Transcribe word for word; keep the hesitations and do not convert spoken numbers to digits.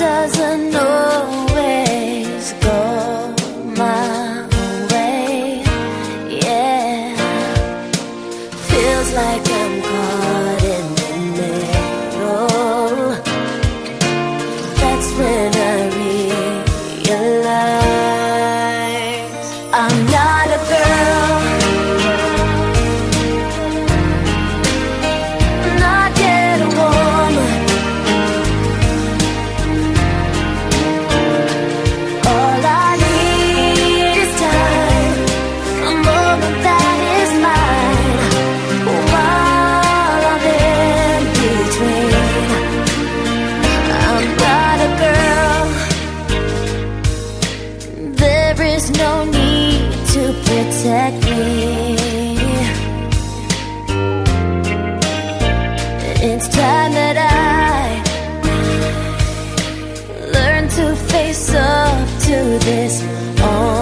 doesn't always go my way. Yeah, feels like I'm caught in the middle. That's when I realize I'm not a girl, not yet a woman. All I need is time, a moment that is mine, while I'm in between. I'm not a girl, there is no need to protect me. It's time that I learn to face up to this.